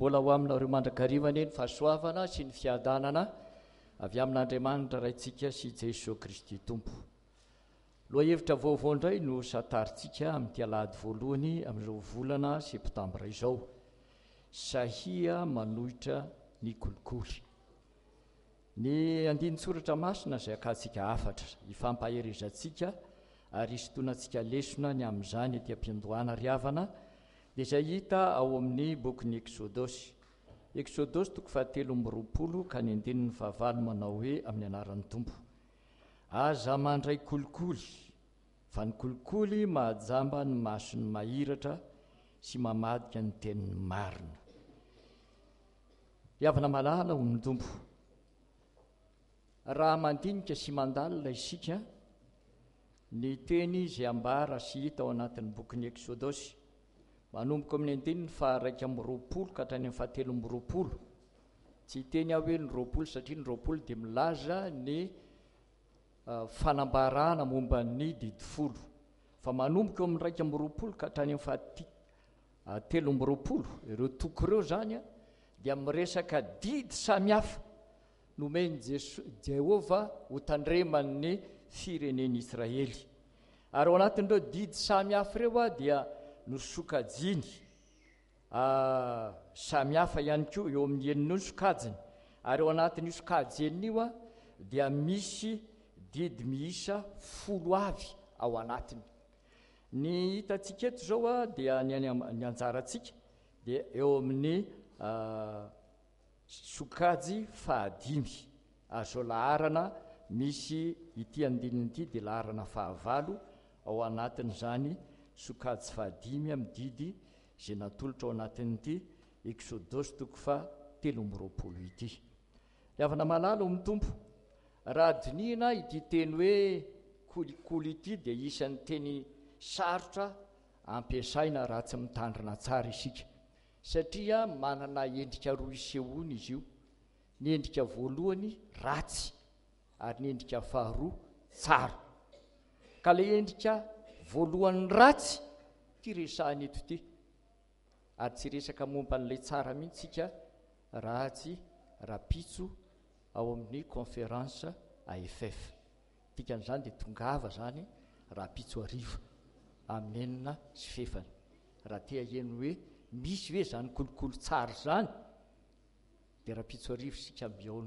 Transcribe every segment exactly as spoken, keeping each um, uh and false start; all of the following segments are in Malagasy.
mbola ho aminareo mandrakarivana eny fahasoavana sy ny fiadanana avy amin'Andriamanitra raintsika sy Jesosy Kristy Tompo. Loha hevitra vaovao indray no sataritsika amin'ity alahady voalohany amin'izao volana septambra izao. Sahia manohitra ny kolikoly. Ny andinin-tsoratra masina izay akantsika afatra ifampaherezantsika ary isotonantsika lesona ny amin'izany ety am-piandohana riavana dia izay hita ao amin'ny bokin'ny Exodosy. Exodosy toko fahatelo amby roapolo ka ny andinin'ny fahavalo manao hoe amin'ny anaran'ny Tompo. Aza mandray kolikoly, fa ny kolikoly mahajamba ny masony mahiratra sy mamadika ny teniny marina. Riavana malala ho ny Tompo. Raha mandinika sy mandalina isika ny teny izay ambara sy hita ao anatin'ny bokin'ny Exodosy, manomboka amin'ny andinin'ny faharaika amby roapolo ka hatrany amin'ny fahatelo amby roapolo. Tsy teny aho hoe ny roapolo satria ny roapolo dia milaza ny uh, fanambarana momba ny didifolo, fa manomboka eo amin'ny raika amby roapolo ka hatrany amin'ny fahati uh, telo amby roapolo. Ireo toko ireo zany dia miresaka didy samihafa nomeny Jehovah ho tandreman'ny fireneny Israely. Ary ao anatin'ireo didy samihafa ireo dia nosokajiny uh, samihafa ihany koa eo amin'ny eniny sokajiny. Ary ao anatin'io sokajiny io dia misy didy miisa folo avy ao anatiny. Ny hitantsika eto zao dia ny, ny anjarantsika dia eo amin'ny uh, sokajy fahadimy. Azo laharana misy ity andininy ity dia laharana fahavalo ao anatin'izany sokajy fahadimy amin'ny didy izay natolotra ao anatin'ity Exodosy toko fa telo amby roapolo ity. Riavana malala ho ny Tompo. Raha dinihina ity teny hoe kolikoly ity dia isan'ny teny sarotra ampiasaina raha tsy mitandrina tsara isika, satria manana endrika roa isehoany izy io. Ny endrika voalohany ratsy ary ny endrika faharoa tsara. Ka ilay endrika voalohany ratsy ty resahany eto ity, ary tsy resaka momba n'ilay tsara mihitsika ratsy rapitso ao amin'ny conférence A F F. Dikan'izany dia tongava zany rapitso ariva amin'ny enina sy fefany. Raha tea eny hoe misy hoe zany kolikoly tsara zany dia rapitso ariva sika mbiaona.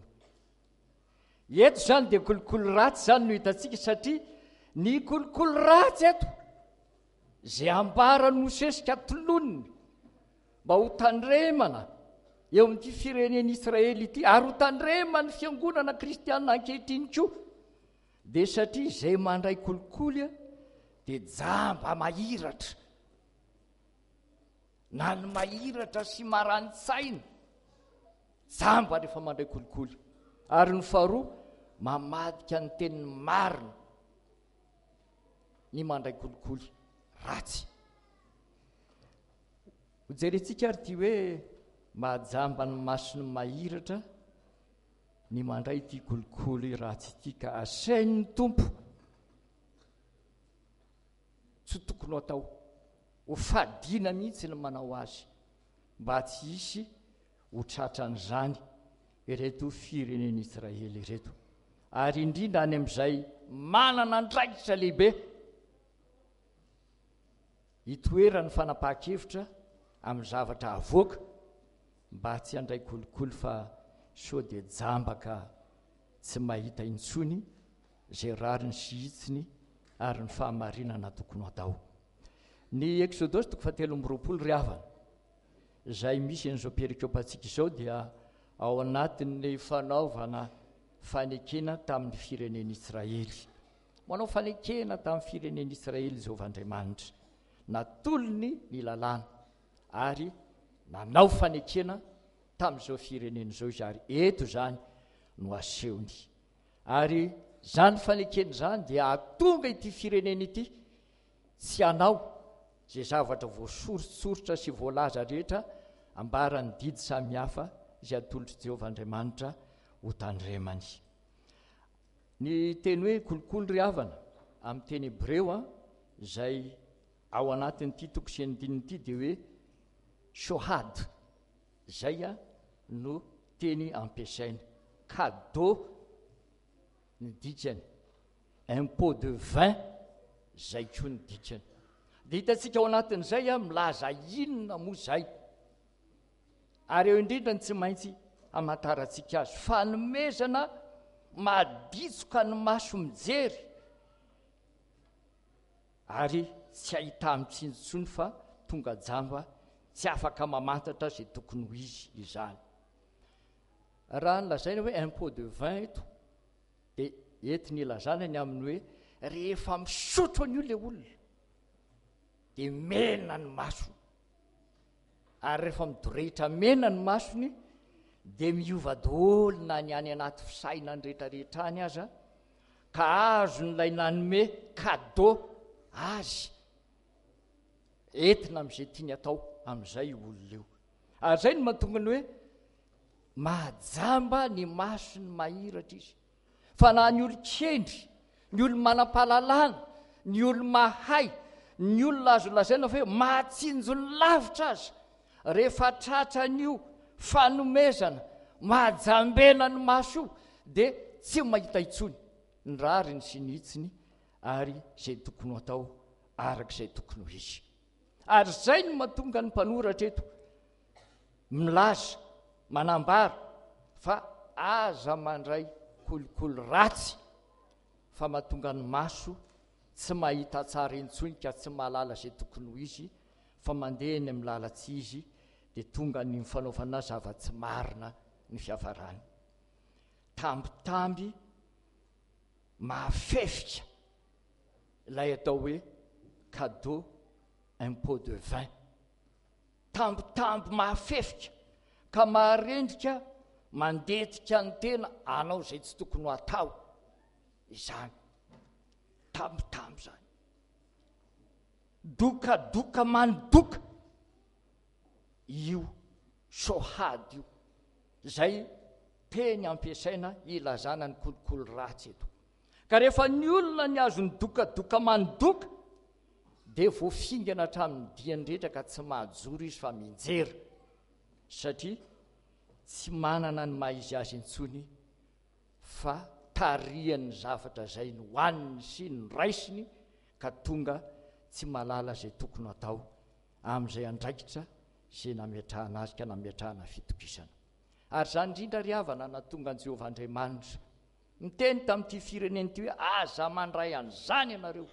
Eto zany dia kolikoly ratsy zany no hitantsika, satria ny kolikoly ratsy eto zay ambara nosesika toloniny mba ho tandremana eo amin'ity fireneny Israely ity, ary ho tandremana fiangonana kristianina ankehitriny koa, dia satria izay mandray kolikoly dia jamba mahiratra, na ny mahiratra sy marani-tsaina jamba rehefa mandray kolikoly. Ary ny faharoa, mamadika ny teniny marina ny mandray kolikoly ratsy. Hojerentsika ary ty hoe mahajamba ny masony mahiratra ny mandray ity kolikoly ratsy ity, ka asain'ny Tompo tsy tokony ho atao, ho fadina mihitsy ny manao azy, mba tsy hisy ho tratran'izany ireto fireneny Israely ireto. Ary indrindra any amin'izay manana andraikitra lehibe hitoerany fanapahan-kevitra amin'ny zavatra avoaka, mba tsy handray kolikoly fa sao dia jambaka tsy mahita intsony zay rariny sy hitsiny ary ny fahamarinana tokony atao. Ny Exodosy toko fahatelo amby roapolo riavana izay misy an'izao perikopantsika izao dia ao anatin'ny fanaovana fanekena tamin'ny fireneny Israely. Manao fanekena tamin'ny fireneny Israely Jehovah Andriamanitra, natolony ny lalàna ary nanao fanekena tamin'izao fireneny izao izy, ary eto zany no asehony. Ary zany fanekena zany dia atonga ity fireneny ity tsy hanao zay zavatra voasoritsorotra sy voalaza rehetra ambarany didy samihafa izay atolotry Jehovah Andriamanitra ho tandremany. Ny teny hoe kolikoly riavana amin'ny teny Hebreo izay ao anatin'ity toko sy andininy ity dia hoe shohad. zay a no teny ampiasaina cadeau ny dikany un pot de vin zay koa ny dikany de hitantsika ao anatin'izay a milaza inona moa zay ary eo indrindrany tsy maintsy amataratsika azy fanomezana maditsoka ny maso mijery ary tsy ahita mitsinjotsony fa tonga jamba tsy afaka mamantatra zay tokony ho izy izany raha nylazaina hoe un pot de vin eto de entiny ilazana ny amin'ny hoe rehefa misotro an'io le olona de mena ny masony ary rehefa midorehitra mena ny masony de miova daholo na ny any anaty fisaina ny rehetrarehetra any aza ka azo nylay nanome cadeau azy entina am'izay tiany atao am'izay olona eo ary zay no mahatonga ny hoe mahajamba ny maso ny mahiratra izy fa na ny olo-kendry ny olo manam-pahalalana ny olo mahay ny olona azo lazaina fa hoe mahatsinjo ny lavitra azy rehefa tratran'io fanomezana mahajambena ny maso io de tsy mahita itsony ny rariny sy nitsiny ary zay tokony ho atao arak'izay tokony ho izy ary zay no mahatonga ny mpanoratra eto milaza manambara fa aza mandray kolokolo ratsy fa mahatonga ny maso tsy mahita tsara intsony ka tsy mahalala zay tokony ho izy fa mandeha ny amilalatsy izy de tonga ny mifanaovana zava-tsy marina ny fiavarany tambitamby mahafefika ilay atao hoe cadeau un pot de vin tambitamby mahafefika ka maharendrika mandetika ny tena anao zay tsy tokony ho atao izany tambitamby zany dokadoka manidoka io sohady io zay teny ampiasaina ilazana ny kolokolo ratsy eto ka rehefa ny olona ny azo ny dokadoka manidoka de voafingana hatramin'ny diany rehetra ka tsy mahajoro izy fa minjery satria tsy manana ny maha-izy azy intsony fa tarian'ny zavatra zay ny hoaniny sy ny raisiny ka tonga tsy malala zay tokony atao am'izay andraikitra zay nametrahana azy ka nametrahana fitokisana ary zany indrindra ry havana na tonga an' Jehovah Andriamanitra miteny tamin'ity fireneny ty hoe aza mandray an'izany ianareo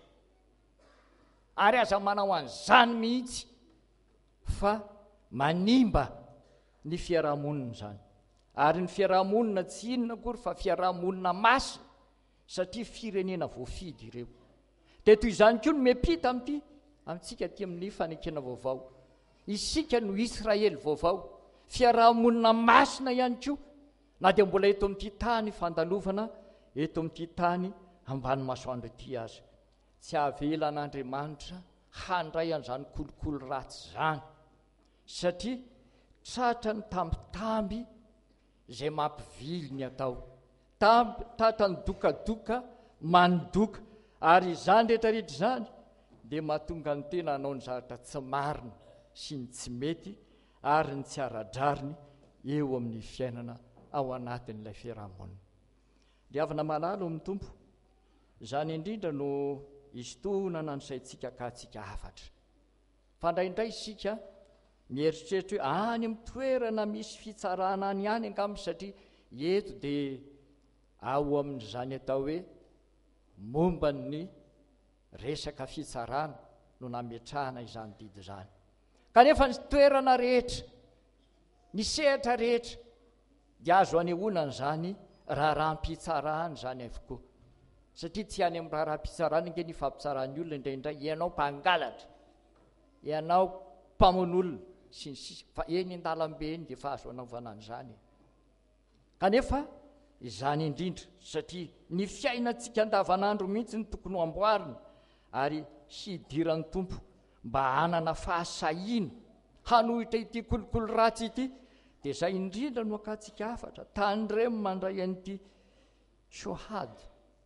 ary aza manao an'izany mihitsy fa manimba ny fiarahamonina zany ary ny fiarahamonina tsy inona akory fa fiarahamonina masina satria firenena voafidy ireo de toy izany koa no miampita am'ity amintsika ty amin'ny fanekena vaovao isika no Israely vaovao fiarahamonina masina ihany koa na de mbola eto amin'ity tany fandalovana eto amin'ity tany ambany masoandro ity azy tsy avela an'Andriamanitra handray an'izany kolokolo ratsy zany satria tratra ny tambitamby zay mampivily ny atao tamby tratra ny dokadoka manidoka ary izany rehetrarehetra zany de mahatonga ny tena anao ny zavatra tsy marina sy ny tsy mety ary ny tsy aradrariny eo amin'ny fiainana ao anatin'ilay fiarahamonina de avana malalo amin'ny tompo zany indrindra no istohona nanosaitsika ka tsika afatra fa ndraindray isika mieritreritra hoe any amin'ny toerana misy fitsarana any any angamy satria eto de ao amin'izany atao hoe momba ny resaka fitsarana no nametrahana izany didy zany kanefa ny toerana rehetra ny sehatra rehetra de azo anehoana n'izany raharam-pitsarahany zany avokoa satria tsy any amin'ny raharam-pitsarana nge ny fampitsarany olona indraindray ianao mpangalatra ianao mpamon'olona sy ny sisa fa eny an-dalambe eny de fa azo anaovana an'izany kanefa izany indrindra satria ny fiainantsika andavanandro mihitsy ny tokony ho amboarina ary hidiran'ny tompo mba hanana fahasahiana hanohitra ity kolokolo ratsy ity de zay indrindra no akatsika afatra tandremo mandray an'ity sohady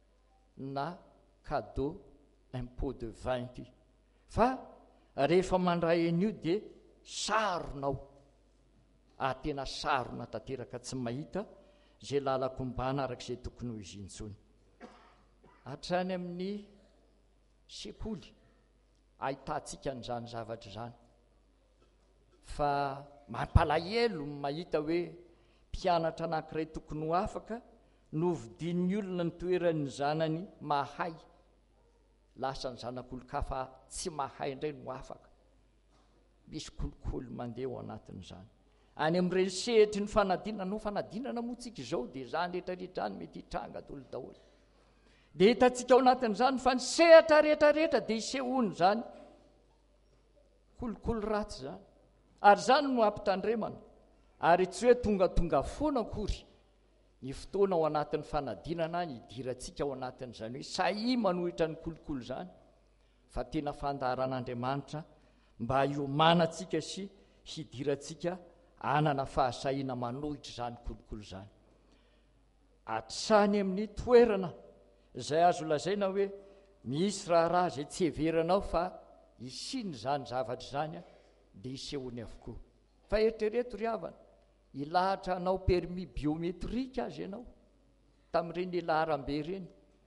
na cadeau un pot de vin ity fa rehefa mandray an'io de saronao ary tena sarona tanteraka tsy mahita zay lalakombana arak'izay tokony ho izy intsony. Hatrany amin'ny sekoly ahitantsika n'izany zavatra zany, fa mampalahelo mahita hoe mpianatra anankiray tokony ho afaka novidin'ny olona ny toeran'ny zanany mahay, lasa ny zanak'olon-kafa tsy mahay indray no afaka. Misy kolikoly mandeha ao anatin'izany. Any amin'ireny sehetry ny fanadinana, no fanadinana moa tsika izao dia zany rehetrarehetra any mety hitranga daholo daholo. Dia hitantsika ao anatin'izany fa ny sehatra rehetrarehetra dia hisehoany zany kolikoly ratsy zany, ary zany no ampitandremana, ary tsy hoe tonga tonga foana akory ny fotoana ao anatin'ny fanadinana hidirantsika ao anatin'izany hoe sahia manohitra ny kolikoly zany, fa tena fandaharan'Andriamanitra mba hiomanantsika sy hidirantsika anana fahasahiana manohitra zany kolikoly zany. Hatrany amin'ny toerana izay azo lazaina hoe misy raharaha zay tsy heveranao fa isiny zany zavatra zany dia hisehoany avokoa. Fa eritrereto ry havana, ilahatra anao permis biometrika azy ianao tamin'ireny laharambe ireny,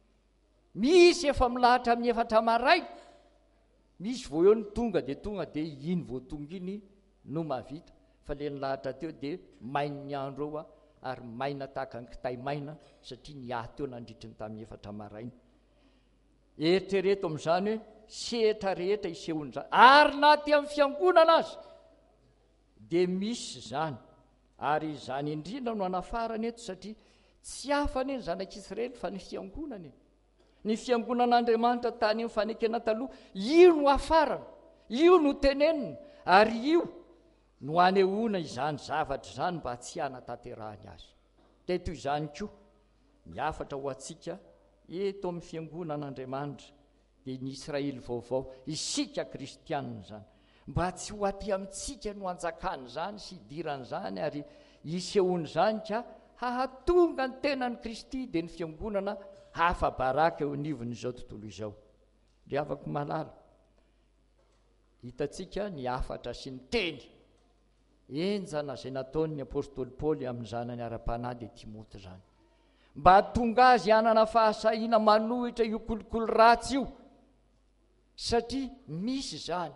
misy efa milahatra amin'ny efatra maray, misy vao eo ny tonga dia tonga dia iny vao tonga iny no mavita, fa le nilahatra teo dia maina ny andro eo ary maina tahaka ny kitay maina satria ny ahy teo nandritriny tamin'ny efatra maraina. Eritrereto amin'izany hoe sehatra rehetra hisehoany zany, ary na ty amin'ny fiangonana azy dia misy zany, ary zany indrindra no anafarany eto satria tsy hafany ny zanak'Israely fa ny fiangonany. Ny fiangonan'Andriamanitra tany mifanekena taloha, io no afarana, io no tenenina, ary io no anehoana izany zavatra zany mba tsy hanatanterahany azy. Teto izany koa miafatra ho antsika eto amin'ny fiangonan'Andriamanitra dia ny Israely vaovao, isika kristianina zany, mba tsy ho aty amintsika no anjakany zany sy hidirany zany ary hisehoany zany ka hahatonga ny tenany Kristy dia ny fiangonana hafa baraka eo anivon'izao tontolo izao. Ry havako malala, hitantsika ny afatra sy ny teny enjana zay nataon'ny apôstôly Paoly amin'ny zanany ara-panahy dia Timoty zany, mba tonga azy hanana fahasahiana manohitra io kolikoly ratsy io, satria misy zany.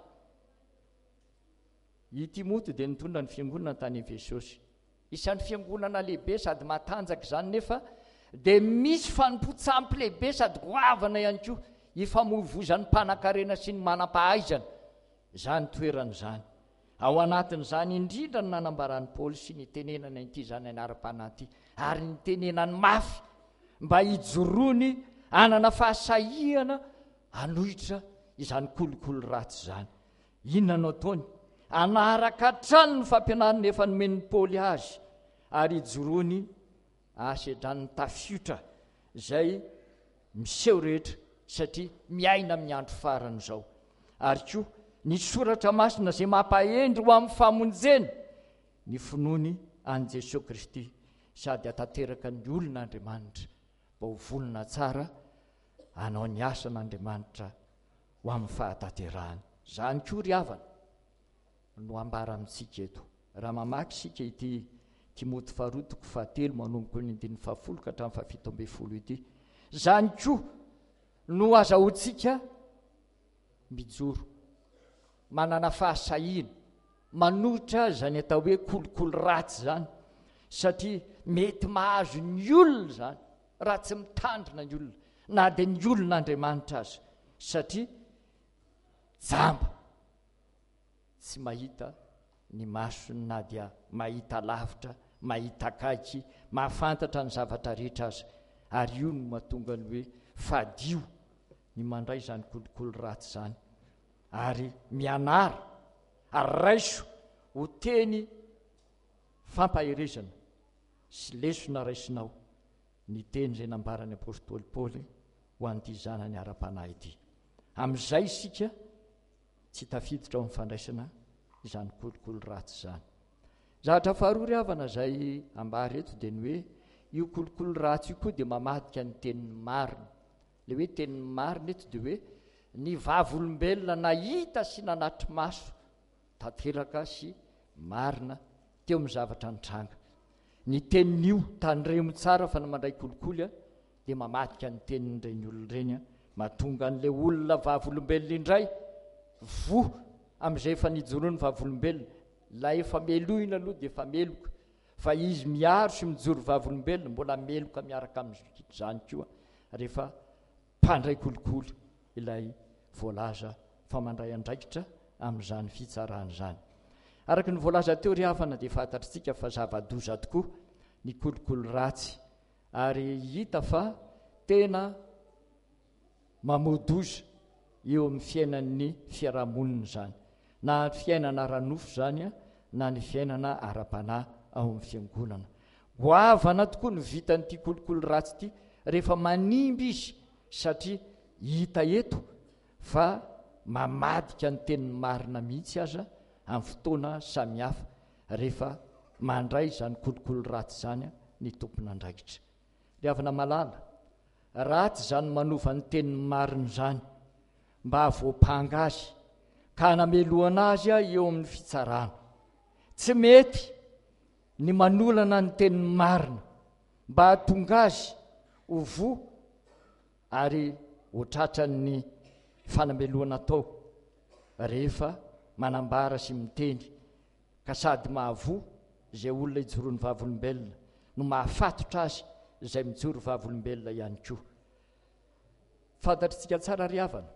I Timoty dia nitondra ny fiangonana tany Efesosy, isan'ny fiangonana lehibe sady matanjaka zany, nefa dia misy fanompontsampy lehibe sady goavana ihany koa hifamoivoizan'ny mpanan-karena sy ny manam-pahaizana zany toerana zany. Ao anatin'izany indrindra ny nanambarany Paoly sy ny tenenana ity zany anara-panahy ity, ary ny tenenany mafy mba hijoroany anana fahasahiana anohitra izany kolikoly ratsy zany. Inona no ataony? Anaraka trano ny fampianarana efa nomen'ny Paoly azy, ary hijoroany asedran'ny tafiotra zay miseho rehetra satria miaina amin'ny andro farany zao. Ary koa ny soratra masina zay mampahendry ho amin'ny famonjena ny finoany an' Jesosy Kristy, sady hatanteraka ny olon'Andriamanitra mba ho vonona tsara hanao ny asan'Andriamanitra ho amin'ny fahatanterahany. Zany koa ry havana no ambara amintsika eto, raha mamaky sika ity Timoty faharotoko fahatelo manomboka ny andininy fahafolo ka hatramin'ny fahafito ambin'ny folo ity, zany koa no azahoantsika mijoro, manana fahasahiana manohitra zany atao hoe kolikoly ratsy zany, satria mety mahazo ny olona zany raha tsy mitandrina ny olona na dia ny olon'Andriamanitra azy, satria jamba tsy mahita ny masony na dia mahita lavitra, mahita akaiky, mahafantatra ny zavatra rehetra azy, ary io no mahatonga ny hoe fadio ny mandray zany kolikoly ratsy zany, ary mianara ary raiso ho teny fampaherezana sy lesona raisinao ny teny zay nambarany apôstôly Paoly ho an'ity zanany ara-panahy ity. Amin'izay isika tsy tafiditra ao amin'ny fandraisana izany kolikoly ratsy zany. Zavatra faharoa ry havana zay ambary eto dia ny hoe io kolikoly ratsy io koa dia mamadika ny tenin'ny marina. Le hoe tenin'ny marina eto dia hoe ny vavolombelona nahita sy nanatry maso tanteraka sy marina teo amin'ny zavatra nitranga. Ny tenin'io tandremo tsara fa namandray kolikoly a dia mamadika ny tenin'ireny olona ireny a mahatonga an'ilay olona vavolombelona indray vo amin'izay efa nijoroany vavolombelona la efa melohina aloha dia efa meloka fa izy miaro sy mijoro vavolombelona mbola meloka miaraka amin'izany koa rehefa mpandray kolikoly ilay voalaza fa mandray andraikitra amin'izany fitsarana izany. Araka ny voalaza teo ry havana dia fantatritsika fa zava-doza tokoa ny kolikoly ratsy ary hita fa tena mamodoza eo amin'ny fiainan'ny fiarahamonina izany, na fiainana ranofo izany a na ny fiainana ara-panahy ao amin'ny fiangonana. Goavana tokoa ny vitan'ity kolikoly ratsy ity rehefa manimby izy satria hita eto fa mamadika ny tenin'ny marina mihitsy aza amin'ny fotoana samihafa rehefa mandray izany kolikoly ratsy izany ny tompon'andraikitra. Ry havana malala, ratsy izany manova ny tenin'ny marina izany mba havoapanga azy ka namelohana azy a eo amin'ny fitsarana. Tsy mety ny manolana ny tenin'ny marina mba hahatonga azy ho vo ary ho tratran'ny fanamelohana tao rehefa manambara sy miteny ka sady mahavo izay olona ijoroany vavolombelona no mahafatotra azy izay mijoro vavolombelona ihany koa. Fantatritsika tsara ry havana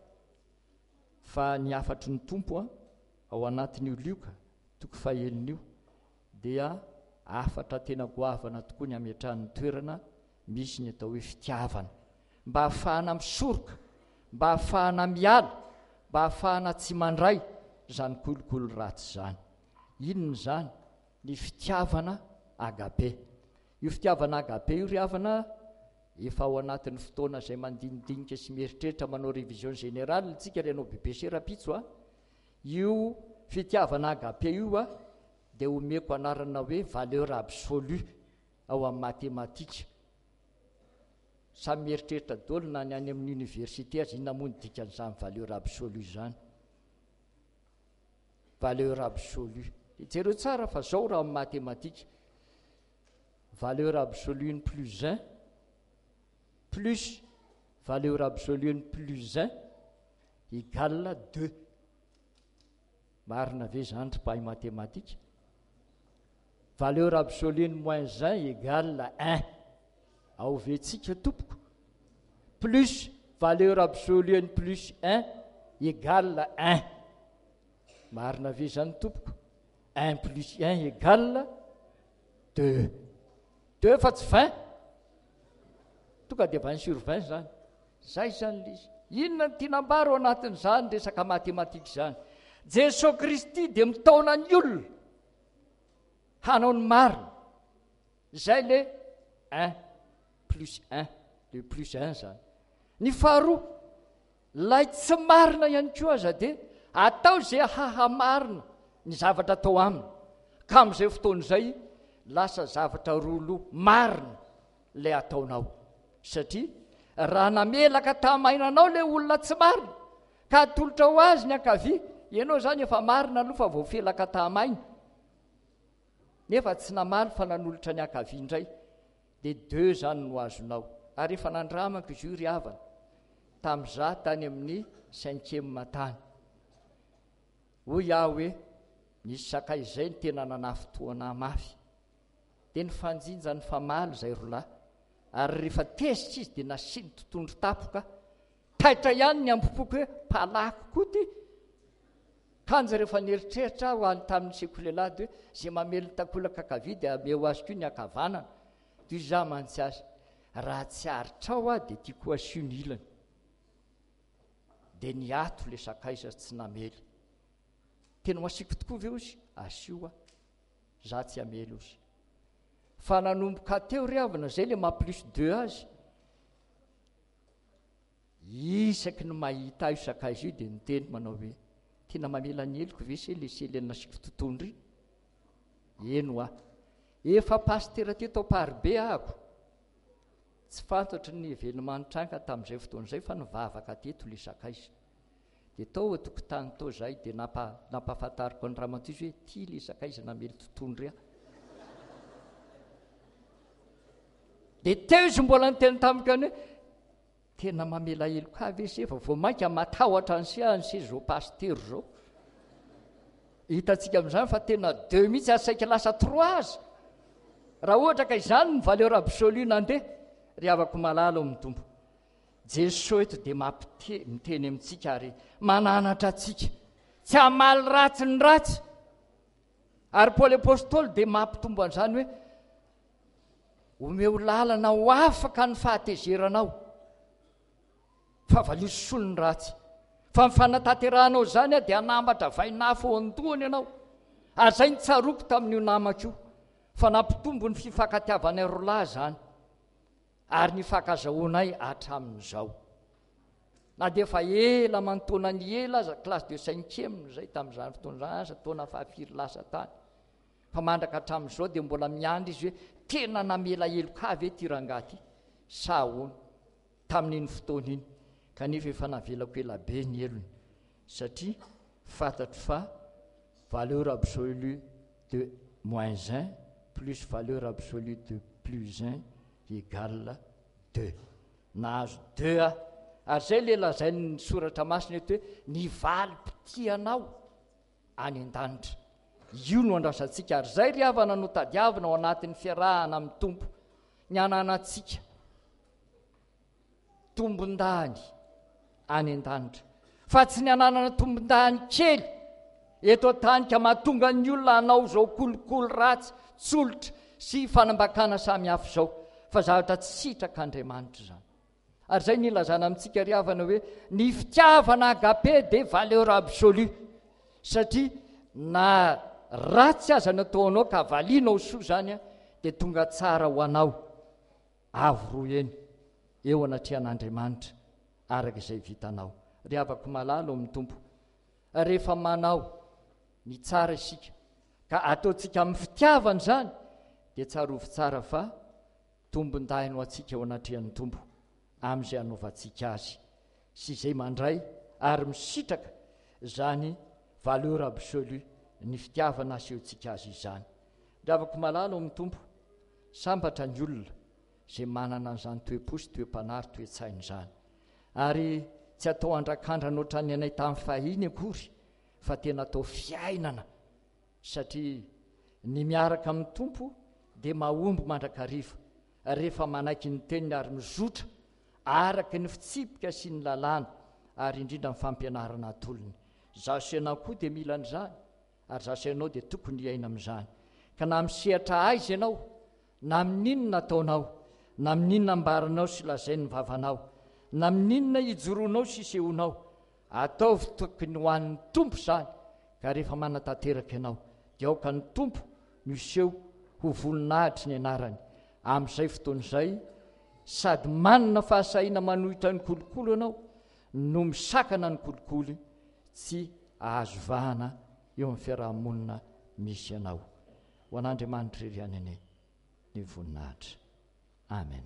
fa ny afatry ny tompo a ao anatin'io lioka toko fahelin'io dia afatra tena goavana tokoa ny ametrahan'ny toerana misy ny atao hoe fitiavana mba hahafahana misoroka, mba hahafahana miala, mba hahafahana tsy mandray zany kolikoly ratsy zany. Inona zany? Ny fitiavana agape. Io fitiavana agape io ry havana efa ao anatin'ny fotoana izay mandinidinika sy mieritreritra manao révision générale tsika ry anao bebe serapitso a. Io fitiavana agape io a dia omeko anarana hoe valeur absolue ao amin'ny matematika. Samy mieritreritra daholo na ny any amin'ny université azy inona moa ny dikan'izany valeur absolue zany. Valeur absolue. Jereo tsara fa zao raha amin'ny matematika. Valeur absolue n plus un plus valeur absolue n plus un égale deux. Marina ve zany ry mpahay matematika? Valeur absolue n moins un égale un. Ao vetsika tompoko. Plus valeur absolue n plus un égale un. Marina ve zany tompoko? un plus un égale deux. Deux fa tsy vingt. Tonga dia vingt sur vingt zany. Zay zany lizy. Inona ny tinambaro anatin'izany resaka matematika izany? Jesosy Kristy dia mitaona ny olona hanao ny marina. Zay le un plus un, le plus un zany. Ny faharoa, lay tsy marina ihany koa aza dia atao zay hahamarina ny zavatra atao aminy. Ka amin'izay fotoana izay lasa zavatra rolo marina le ataonao. Satria raha namelaka tamainanao le olona tsy marina ka atolotra ho azy ny ankavia, ianao zany efa marina aloha fa voafelaka tamaina, nefa tsy namaly fa nanolotra ny ankavia indray, dia deux zany no azonao. Ary efa nandramako izy io ry havana tamin'izaho tany amin'ny cinquième tany. Hoy aho hoe nisy sakay izay ny tena nanafotoana mafy, dia ny fanjinja ny famaly zay rolahy, ary rehefa tezitra izy dia nasiny totondro tapoka, taitra ihany ny ambopoko hoe palako koty. Kanja rehefa nieritreritra ho any tamin'ny sekolelady hoe zay mamely takolaka ankavia dia ameo azy koa ny ankavanana. Toy izaho mantsy azy, raha tsy aritrao a dia tiako asio ny ilany. Dia ny ato le sakay izy tsy namely. Tena ho asiako tokoa ve ozy? Asio a, za tsy amely ozy. Fa nanomboka teo ry havana zay le ma plus deux azy. Isaky ny mahita io sakay io dia niteny manao hoe tena mamela ny heliko ve se le sely nasiako tontondro iny? Eno a, efa pastera teto Paribe ahako. Tsy fantatry ny evenemanitranga tamin'izay fotoana izay fa nivavaka teto le sakay. Dia tao tokotany tao zay dia napa nampahafantariko ny ramatoa izy hoe ty le sakay izy namely tontondro a. dia teo izy mbola nyteny tamiko any hoe tena mamela heloka avy izy efa vao mainka matahotra ny siany sy zao paster zao hitantsika amin'izany fa tena deux mihitsy asaika lasa trois azy raha ohatra ka izany ny valeur absolue nandeha ry havako malala ao amin'ny tompo jesosy eto dia mampite miteny amintsika ary mananatra atsika tsy hamaly ratsy ny ratsy ary paoly apôstôly dia mampitombo an'izany hoe omeo lalana ho afaka ny fahatezeranao fa valiosolo ny ratsy fa mifanatanterahanao zany a dia anambatra vainafo ao andohany ianao ary zay ny tsaroko tamin'io namako fa nampitombo ny fifankatiavanay rolahy zany ary ny fankazahoanay hatramin'izao na dia efa ela manontona ny ela aza classe de cinquième zay tamin'izany fotoana zany taona fahafiry lasa tany fa mandraka hatramin'izao dia mbola miandry izy hoe tena namela helokavy e ty rangaty sa hoana tamin'iny fotoana iny kanefa efa navelako ela be ny elony satria fantatro fa valeur absolue de moins un plus valeur absolue de plus un égale deux nahazo deux a ary zay le lazay ny soratra masina eto hoe ny valy mpitianao any an-danitra io no andrasantsika ary zay ry havana no tadiavina ao anatin'ny fiarahana amin'ny tompo ny ananatsika tombon-dany any an-danitra fa tsy ny ananana tombon-dany kely eto tany ka mahatonga ny olona hanao zao kolokolo ratsy tsolotra sy fanambakana samy hafa zao fa zavatra tsy sitraka Andriamanitra zany ary zay ny lazana amintsika ry havana hoe ny fitiavana agape de valeur absolue satria na ratsy aza nataonao ka valianao soa zany a dia tonga tsara ho anao avo roa eny eo anatrehan'Andriamanitra araka izay vitanao ry havako malalo amin'ny tompo rehefa manao ny tsara isika ka ataontsika amin'ny fitiavana zany dia tsarovy tsara fa tombon-dainy ho atsika eo anatrehan'ny tompo amin'izay hanaovantsika azy sy izay mandray ary misitraka zany valeur absolue ny fitiavana asehoantsika azy izany ry havako malalo amin'ny tompo sambatra ny olona zay manana an'izany toe-posy toe-panary toe-tsainy zany ary tsy atao andrakandra ohatrany anay tamin'ny fahiny akory fa tena atao fiainana satria ny miaraka amin'ny tompo dia mahomby mandrakariva rehefa manaiky ny teniny ary mizotra araka ny fitsipika sy ny lalàna ary indrindra ny fampianarana atolony zasenao koa dia mila n'izany ary zasenao dia tokony iaina amin'izany ka na misehatra aizy ianao na mininona ataonao na mininona ambaranao sy lazay ny vavanao na mininona hijoronao sy isehonao ataovy tokony ho an'ny tompo zany ka rehefa manatanteraka ianao dia aoka ny tompo no iseho ho voninahitry ny anarany amin'izay fotoana izay sady manina fahasahiana manohitra ny kolokolo ianao no misakana ny kolokolo tsy ahazovahana eo amin'ny fiarahamonina misy ianao ho an'Andriamanitra iry any ane ny voninahitra amen.